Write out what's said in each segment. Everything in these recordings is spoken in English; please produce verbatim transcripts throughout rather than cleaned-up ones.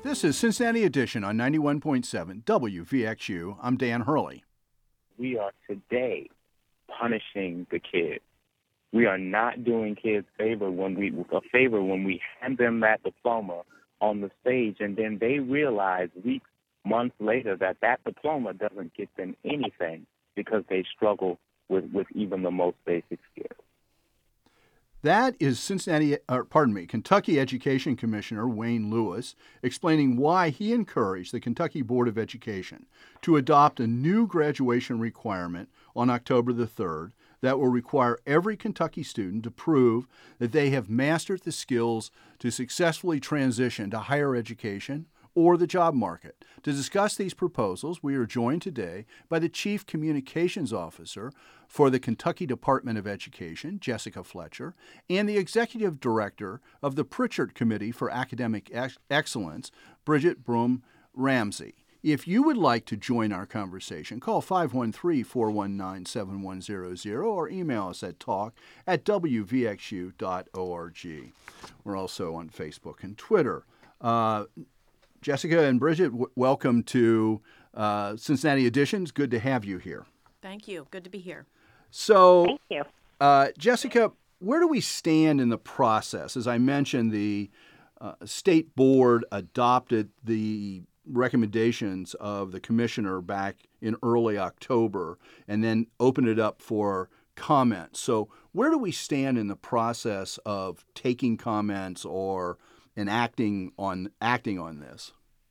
This is Cincinnati Edition on ninety-one point seven W V X U. I'm Dan Hurley. We are today punishing the kids. We are not doing kids favor when we a favor when we hand them that diploma on the stage, and then they realize weeks, months later that that diploma doesn't get them anything because they struggle with, with even the most basic skills. That is Cincinnati, or pardon me, Kentucky Education Commissioner Wayne Lewis explaining why he encouraged the Kentucky Board of Education to adopt a new graduation requirement on October the third that will require every Kentucky student to prove that they have mastered the skills to successfully transition to higher education or the job market. To discuss these proposals, we are joined today by the Chief Communications Officer for the Kentucky Department of Education, Jessica Fletcher, and the Executive Director of the Pritchard Committee for Academic Ex- Excellence, Bridget Broom Ramsey. If you would like to join our conversation, call five one three, four one nine, seven one zero zero or email us at talk at w v x u dot org. We're also on Facebook and Twitter. Uh, Jessica and Bridget, w- welcome to uh, Cincinnati Editions. Good to have you here. Thank you. Good to be here. So, Thank you. Uh, Jessica, where do we stand in the process? As I mentioned, the uh, state board adopted the recommendations of the commissioner back in early October and then opened it up for comments. So where do we stand in the process of taking comments or and acting on acting on this?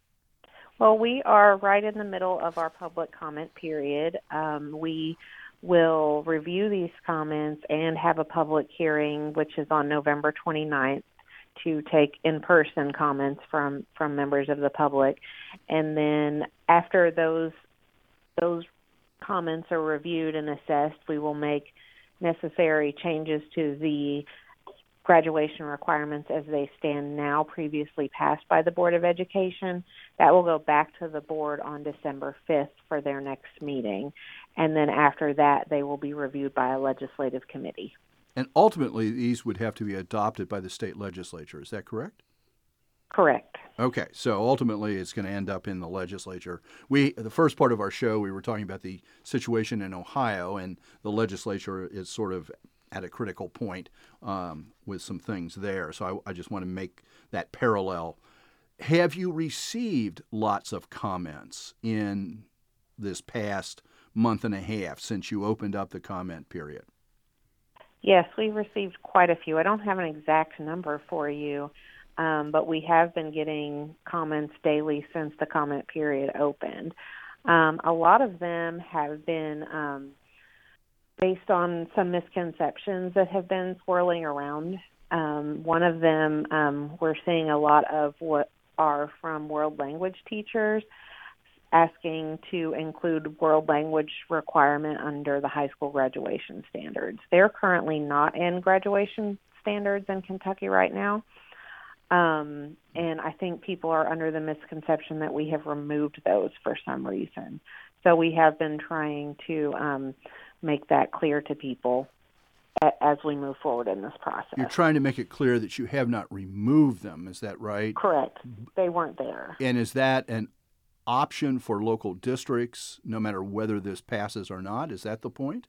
Well, we are right in the middle of our public comment period. Um, we will review these comments and have a public hearing, which is on November twenty-ninth, to take in-person comments from, from members of the public. And then after those those comments are reviewed and assessed, we will make necessary changes to the graduation requirements as they stand now, previously passed by the Board of Education. That will go back to the board on December fifth for their next meeting. And then after that, they will be reviewed by a legislative committee. And ultimately, these would have to be adopted by the state legislature. Is that correct? Correct. Okay, so ultimately it's going to end up in the legislature. We, the first part of our show, we were talking about the situation in Ohio, and the legislature is sort of at a critical point um, with some things there. So I, I just want to make that parallel. Have you received lots of comments in this past month and a half since you opened up the comment period? Yes, we've received quite a few. I don't have an exact number for you, um, but we have been getting comments daily since the comment period opened. Um, a lot of them have been um, based on some misconceptions that have been swirling around. Um, one of them, um, we're seeing a lot of what are from world language teachers asking to include world language requirement under the high school graduation standards. They're currently not in graduation standards in Kentucky right now. Um, and I think people are under the misconception that we have removed those for some reason. So we have been trying to um, make that clear to people a- as we move forward in this process. You're trying to make it clear that you have not removed them. Is that right? Correct. They weren't there. And is that an option for local districts, no matter whether this passes or not? Is that the point?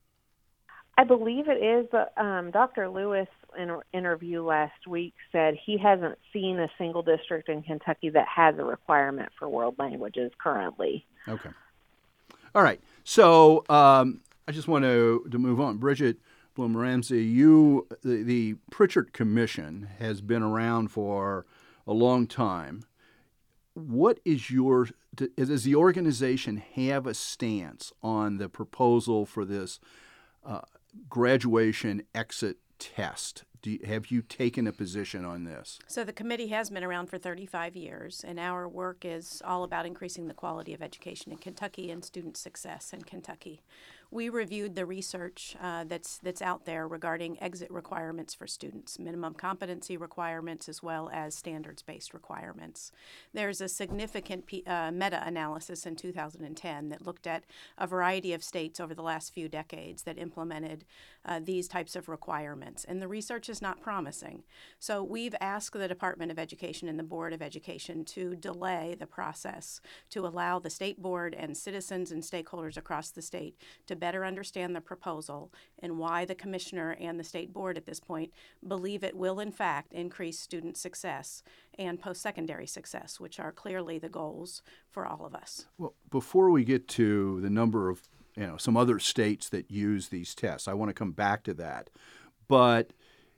I believe it is, but um, Doctor Lewis, in an interview last week, said he hasn't seen a single district in Kentucky that has a requirement for world languages currently. Okay. All right. So um, I just want to, to move on. Bridget Broom Ramsey, you, the, the Pritchard Commission has been around for a long time. What is your, does the organization have a stance on the proposal for this uh, graduation exit test? Do you, have you taken a position on this? So the committee has been around for thirty-five years, and our work is all about increasing the quality of education in Kentucky and student success in Kentucky. We reviewed the research uh, that's that's out there regarding exit requirements for students, minimum competency requirements, as well as standards-based requirements. There's a significant P- uh, meta-analysis in two thousand ten that looked at a variety of states over the last few decades that implemented uh, these types of requirements, and the research is not promising. So we've asked the Department of Education and the Board of Education to delay the process to allow the state board and citizens and stakeholders across the state to better understand the proposal and why the commissioner and the state board at this point believe it will in fact increase student success and post-secondary success, which are clearly the goals for all of us. Well, before we get to the number of, you know, some other states that use these tests, I want to come back to that. But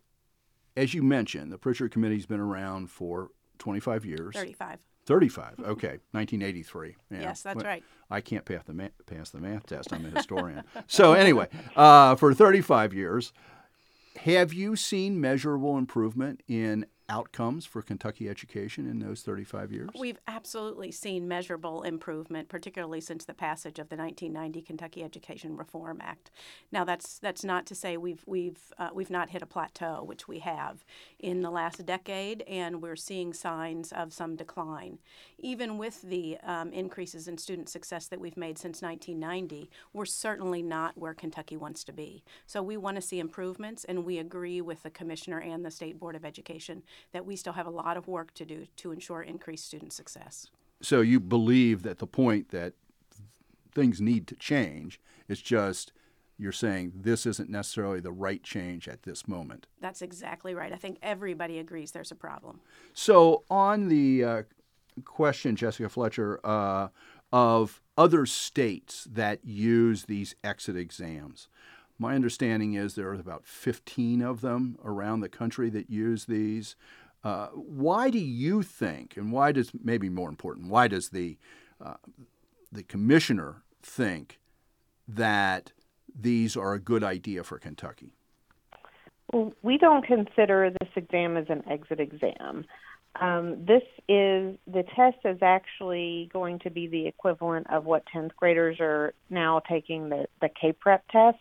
as you mentioned, the Prichard Committee's been around for twenty-five years. thirty-five. thirty-five, okay, nineteen eighty-three. Yeah. Yes, that's Well, right. I can't pass the, math, pass the math test. I'm a historian. So anyway, uh, for thirty-five years, have you seen measurable improvement in outcomes for Kentucky education in those thirty-five years? We've absolutely seen measurable improvement, particularly since the passage of the nineteen ninety Kentucky Education Reform Act. Now, that's that's not to say we've we've uh, we've not hit a plateau, which we have in the last decade, and we're seeing signs of some decline. Even with the um, increases in student success that we've made since nineteen ninety, we're certainly not where Kentucky wants to be. So we want to see improvements, and we agree with the Commissioner and the State Board of Education that we still have a lot of work to do to ensure increased student success. So you believe that the point that things need to change is just you're saying this isn't necessarily the right change at this moment. That's exactly right. I think everybody agrees there's a problem. So on the uh, question, Jessica Fletcher, uh, of other states that use these exit exams, my understanding is there are about fifteen of them around the country that use these. Uh, why do you think, and why does, maybe more important, why does the uh, the commissioner think that these are a good idea for Kentucky? Well, we don't consider this exam as an exit exam. Um, this is, the test is actually going to be the equivalent of what tenth graders are now taking the, the K-Prep test.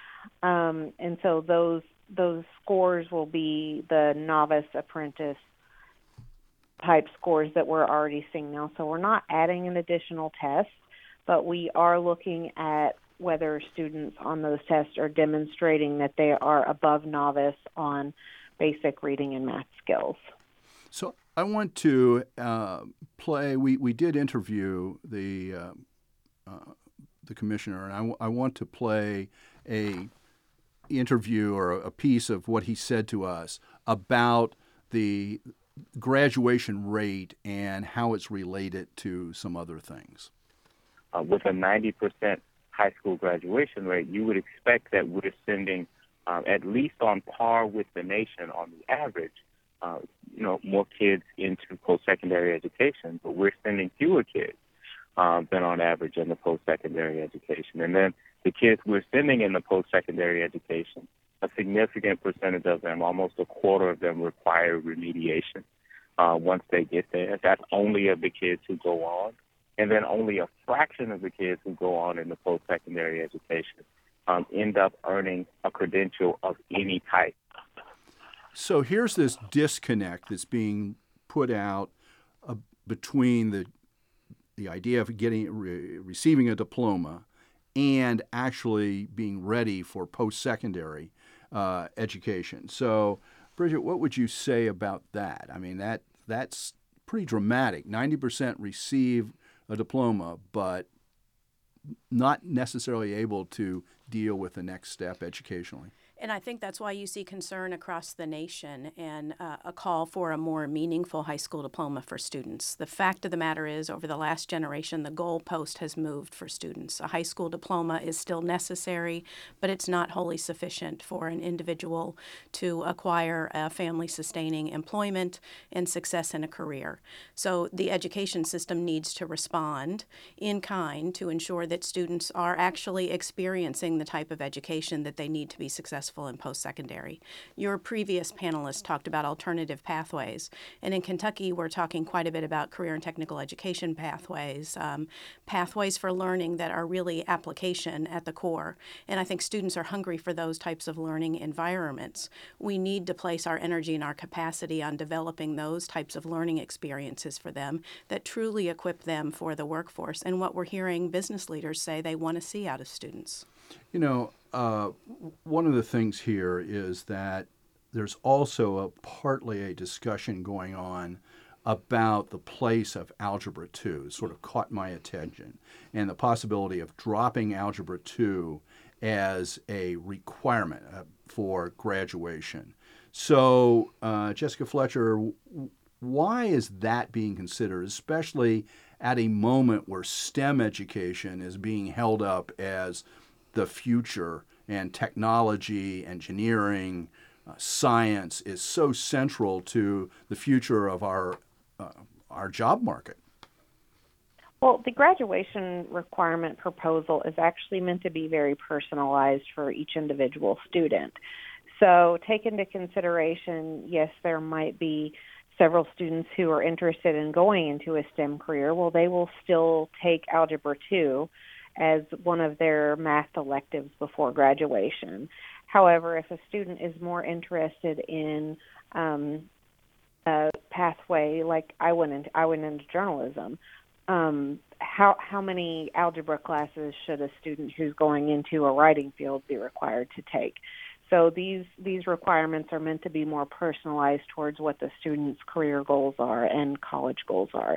Um, and so those those scores will be the novice apprentice type scores that we're already seeing now. So we're not adding an additional test, but we are looking at whether students on those tests are demonstrating that they are above novice on basic reading and math skills. So I want to uh, play, we, we did interview the, uh, uh, the commissioner, and I, w- I want to play a interview or a piece of what he said to us about the graduation rate and how it's related to some other things. Uh, with a ninety percent high school graduation rate, you would expect that we're sending um, at least on par with the nation on the average, uh, you know, more kids into post-secondary education, but we're sending fewer kids um, than on average in the post-secondary education. And then the kids we're sending in the post-secondary education, a significant percentage of them, almost a quarter of them, require remediation uh, once they get there. That's only of the kids who go on. And then only a fraction of the kids who go on in the post-secondary education um, end up earning a credential of any type. So here's this disconnect that's being put out uh, between the the idea of getting re- receiving a diploma and actually being ready for post-secondary uh, education. So, Bridget, what would you say about that? I mean, that that's pretty dramatic. ninety percent receive a diploma, but not necessarily able to deal with the next step educationally. And I think that's why you see concern across the nation and uh, a call for a more meaningful high school diploma for students. The fact of the matter is, over the last generation, the goalpost has moved for students. A high school diploma is still necessary, but it's not wholly sufficient for an individual to acquire a family-sustaining employment and success in a career. So the education system needs to respond in kind to ensure that students are actually experiencing the type of education that they need to be successful successful in post-secondary. Your previous panelists talked about alternative pathways, and in Kentucky we're talking quite a bit about career and technical education pathways, um, pathways for learning that are really application at the core. And I think students are hungry for those types of learning environments. We need to place our energy and our capacity on developing those types of learning experiences for them that truly equip them for the workforce and what we're hearing business leaders say they want to see out of students. You know, uh, one of the things here is that there's also a, partly a discussion going on about the place of Algebra two. It sort of caught my attention, and the possibility of dropping Algebra two as a requirement uh, for graduation. So, uh, Jessica Fletcher, why is that being considered, especially at a moment where STEM education is being held up as the future and technology, engineering, uh, science is so central to the future of our uh, our job market? Well, the graduation requirement proposal is actually meant to be very personalized for each individual student. So take into consideration, yes, there might be several students who are interested in going into a STEM career. Well, they will still take Algebra two as one of their math electives before graduation. However, if a student is more interested in um, a pathway, like I went into, I went into journalism, um, how how many algebra classes should a student who's going into a writing field be required to take? So these these requirements are meant to be more personalized towards what the student's career goals are and college goals are.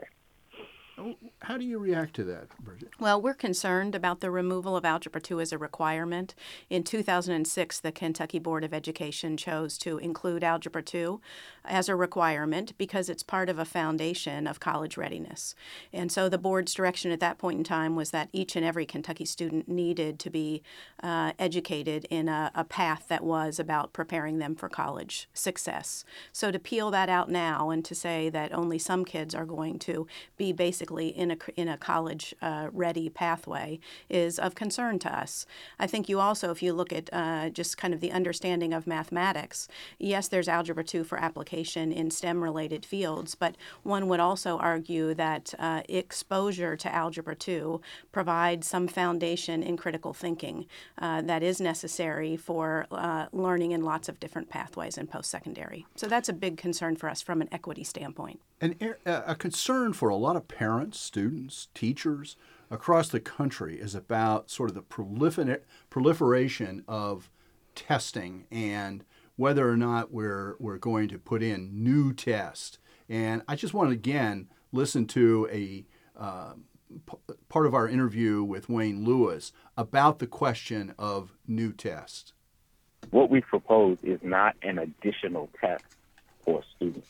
How do you react to that, Bridget? Well, we're concerned about the removal of Algebra two as a requirement. In two thousand six, the Kentucky Board of Education chose to include Algebra two as a requirement because it's part of a foundation of college readiness. And so the board's direction at that point in time was that each and every Kentucky student needed to be uh, educated in a, a path that was about preparing them for college success. So to peel that out now and to say that only some kids are going to be basically in a, in a college uh, ready pathway is of concern to us. I think you also, if you look at uh, just kind of the understanding of mathematics, yes, there's Algebra two for application in STEM related fields, but one would also argue that uh, exposure to Algebra two provides some foundation in critical thinking uh, that is necessary for uh, learning in lots of different pathways in post-secondary. So that's a big concern for us from an equity standpoint. And a concern for a lot of parents, students, teachers across the country is about sort of the prolifer- proliferation of testing and whether or not we're we're going to put in new tests. And I just want to again listen to a uh, p- part of our interview with Wayne Lewis about the question of new tests. What we propose is not an additional test for students.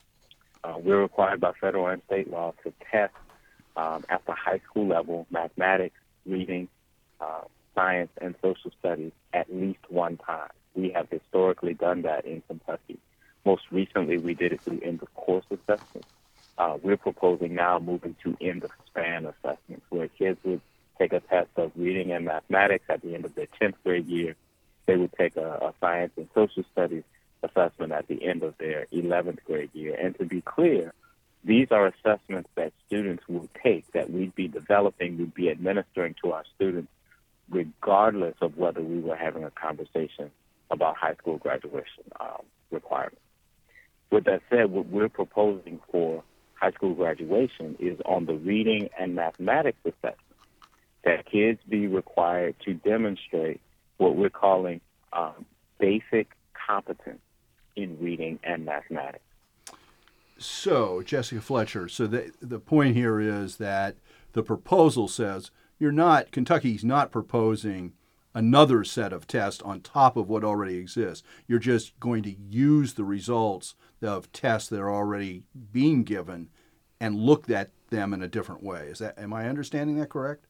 Uh, we're required by federal and state law to test um, at the high school level mathematics, reading, uh, science, and social studies at least one time. We have historically done that in Kentucky. Most recently, we did it through end-of-course assessments. Uh, we're proposing now moving to end-of-span assessments, where kids would take a test of reading and mathematics at the end of their tenth grade year. They would take a, a science and social studies assessment at the end of their eleventh grade year. And to be clear, these are assessments that students will take, that we'd be developing, we'd be administering to our students, regardless of whether we were having a conversation about high school graduation um, requirements. With that said, what we're proposing for high school graduation is on the reading and mathematics assessment, that kids be required to demonstrate what we're calling um, basic competence in reading and mathematics. So, Jessica Fletcher, so the the point here is that the proposal says you're not, Kentucky's not proposing another set of tests on top of what already exists. You're just going to use the results of tests that are already being given and look at them in a different way. Is that, am I understanding that correct?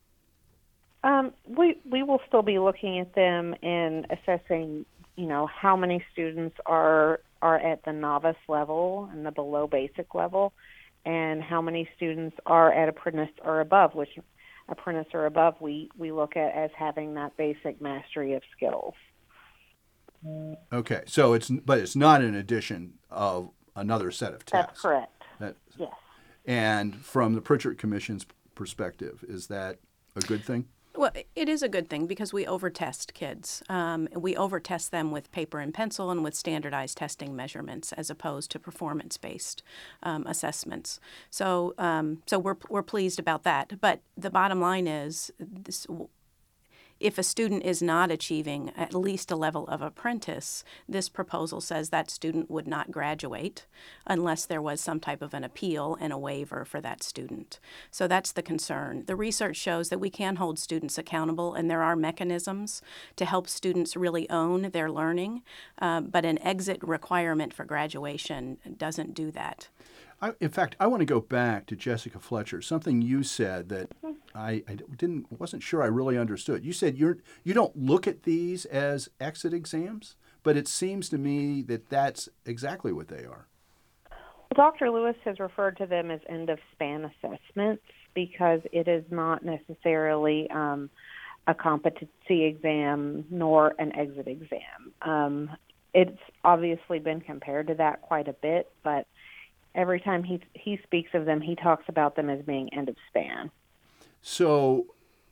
Um, we we will still be looking at them and assessing, you know, how many students are are at the novice level and the below basic level, and how many students are at apprentice or above, which apprentice or above we, we look at as having that basic mastery of skills. Okay, so it's but it's not an addition of another set of tests. That's correct. That, Yes. and from the Pritchard Commission's perspective, is that a good thing? Well, it is a good thing because we overtest kids. Um, we overtest them with paper and pencil and with standardized testing measurements as opposed to performance-based um, assessments. So, um, so we're we're pleased about that. But the bottom line is, this, if a student is not achieving at least a level of apprentice, this proposal says that student would not graduate unless there was some type of an appeal and a waiver for that student. So that's the concern. The research shows that we can hold students accountable, and there are mechanisms to help students really own their learning, uh, but an exit requirement for graduation doesn't do that. I, in fact, I want to go back to Jessica Fletcher. Something you said that I, I didn't wasn't sure I really understood. You said you're you don't look at these as exit exams, but it seems to me that that's exactly what they are. Doctor Lewis has referred to them as end-of-span assessments because it is not necessarily um, a competency exam nor an exit exam. Um, it's obviously been compared to that quite a bit, but every time he he speaks of them, he talks about them as being end of span. So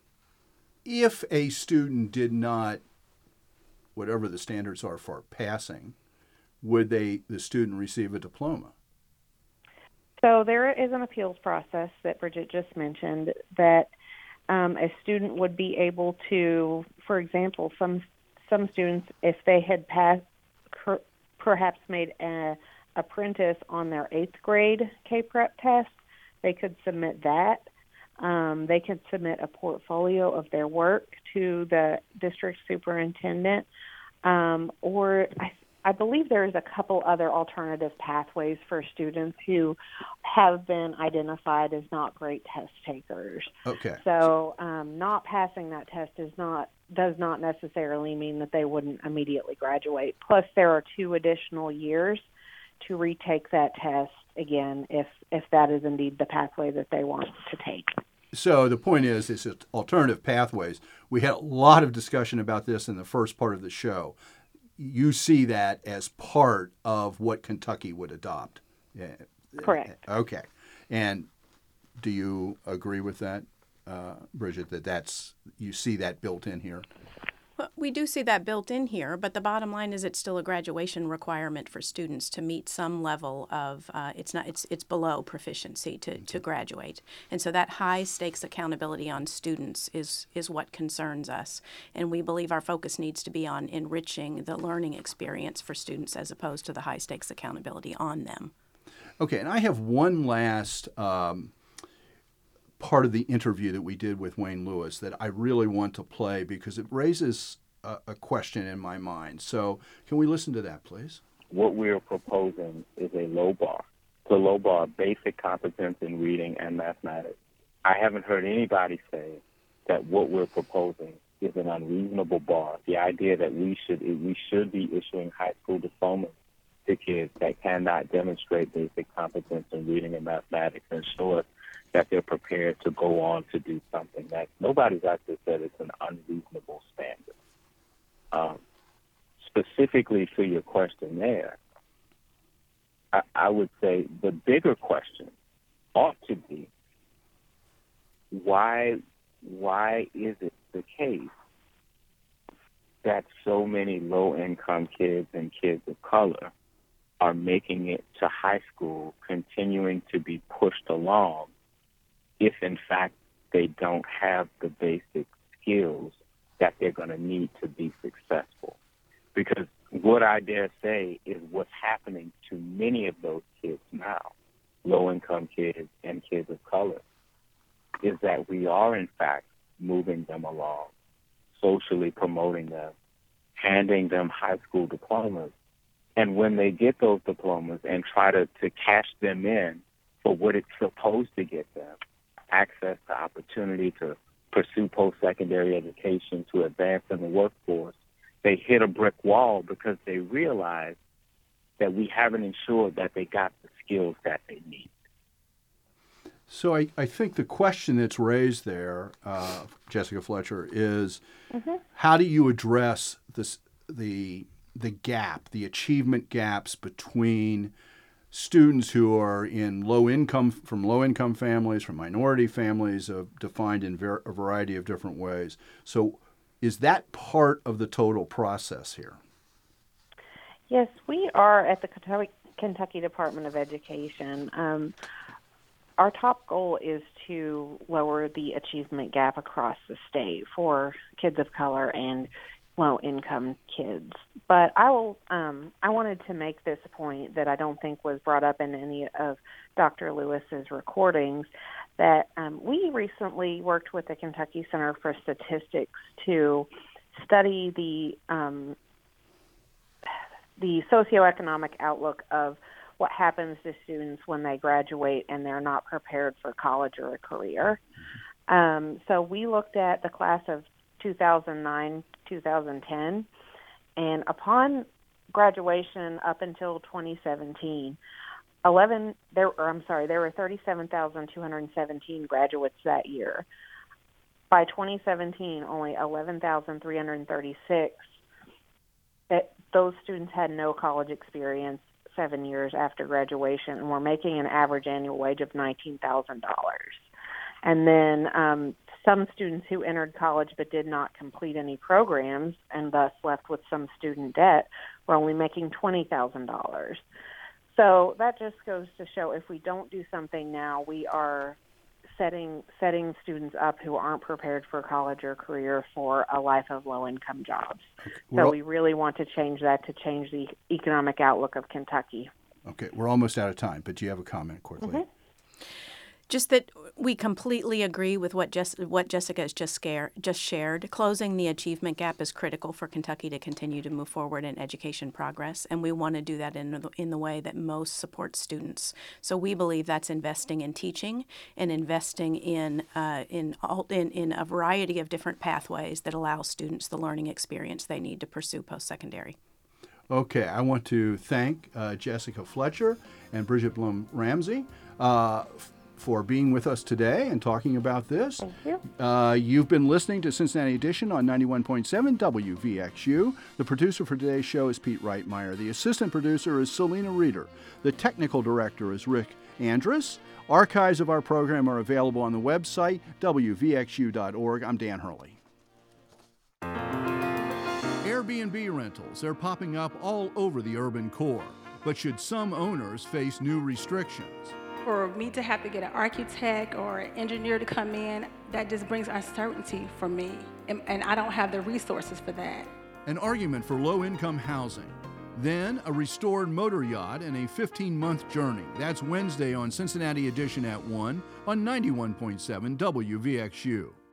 if a student did not, whatever the standards are for passing, would they the student receive a diploma? So there is an appeals process that Bridget just mentioned that um, a student would be able to, for example, some some students, if they had passed, perhaps made a apprentice on their eighth grade K-Prep test, they could submit that. Um, they could submit a portfolio of their work to the district superintendent, um, or I, I believe there's a couple other alternative pathways for students who have been identified as not great test takers. Okay. So um, not passing that test is not does not necessarily mean that they wouldn't immediately graduate. Plus, there are two additional years to retake that test again if if that is indeed the pathway that they want to take. So the point is, is it's alternative pathways. We had a lot of discussion about this in the first part of the show. You see that as part of what Kentucky would adopt. Yeah. Correct. Okay. And do you agree with that, uh, Bridget, that that's you see that built in here? Well, we do see that built in here, but the bottom line is it's still a graduation requirement for students to meet some level of, uh, it's not, it's it's below proficiency to, to graduate. And so that high stakes accountability on students is, is what concerns us. And we believe our focus needs to be on enriching the learning experience for students as opposed to the high stakes accountability on them. Okay, and I have one last um, part of the interview that we did with Wayne Lewis that I really want to play because it raises a, a question in my mind. So can we listen to that, please? What we're proposing is a low bar. It's a low bar, basic competence in reading and mathematics. I haven't heard anybody say that what we're proposing is an unreasonable bar. The idea that we should we should be issuing high school diplomas to kids that cannot demonstrate basic competence in reading and mathematics and show us that they're prepared to go on to do something. That nobody's actually said it's an unreasonable standard. Um, specifically to your question there, I, I would say the bigger question ought to be why why is it the case that so many low-income kids and kids of color are making it to high school, continuing to be pushed along, if in fact they don't have the basic skills that they're going to need to be successful? Because what I dare say is what's happening to many of those kids now, low-income kids and kids of color, is that we are in fact moving them along, socially promoting them, handing them high school diplomas. And when they get those diplomas and try to, to cash them in for what it's supposed to get them, access to opportunity to pursue post-secondary education, to advance in the workforce, they hit a brick wall because they realize that we haven't ensured that they got the skills that they need. So I, I think the question that's raised there, uh, Jessica Fletcher, is mm-hmm. how do you address this, the the gap, the achievement gaps between students who are in low income, from low income families, from minority families, uh, defined in ver- a variety of different ways. So is that part of the total process here? Yes, we are at the Kentucky, Kentucky Department of Education. Um, our top goal is to lower the achievement gap across the state for kids of color and low-income kids. But I will. Um, I wanted to make this point that I don't think was brought up in any of Doctor Lewis's recordings, that um, we recently worked with the Kentucky Center for Statistics to study the um, the socioeconomic outlook of what happens to students when they graduate and they're not prepared for college or a career. Um, so we looked at the class of two thousand nine, two thousand ten, and upon graduation up until twenty seventeen, eleven there or I'm sorry, there were thirty-seven thousand two hundred seventeen graduates that year. By twenty seventeen, only eleven thousand three hundred thirty-six. It, those students had no college experience seven years after graduation and were making an average annual wage of nineteen thousand dollars. And then um, some students who entered college but did not complete any programs and thus left with some student debt were only making twenty thousand dollars. So that just goes to show if we don't do something now, we are setting setting students up who aren't prepared for college or career for a life of low-income jobs. Okay. So we really want to change that to change the economic outlook of Kentucky. Okay, we're almost out of time, but do you have a comment quickly? Mm-hmm. Just that we completely agree with what Jess, what Jessica has just, scare, just shared. Closing the achievement gap is critical for Kentucky to continue to move forward in education progress, and we want to do that in the, in the way that most supports students. So we believe that's investing in teaching and investing in uh, in, all, in in a variety of different pathways that allow students the learning experience they need to pursue post-secondary. Okay, I want to thank uh, Jessica Fletcher and Bridget Blum Ramsey uh, for being with us today and talking about this. Thank you. Uh, you've been listening to Cincinnati Edition on ninety-one point seven W V X U. The producer for today's show is Pete Reitmeyer. The assistant producer is Selena Reeder. The technical director is Rick Andrus. Archives of our program are available on the website, W V X U dot org. I'm Dan Hurley. Airbnb rentals, they're popping up all over the urban core. But should some owners face new restrictions? For me to have to get an architect or an engineer to come in, that just brings uncertainty for me, and, and I don't have the resources for that. An argument for low-income housing. Then a restored motor yacht and a fifteen-month journey. That's Wednesday on Cincinnati Edition at one on ninety-one point seven W V X U.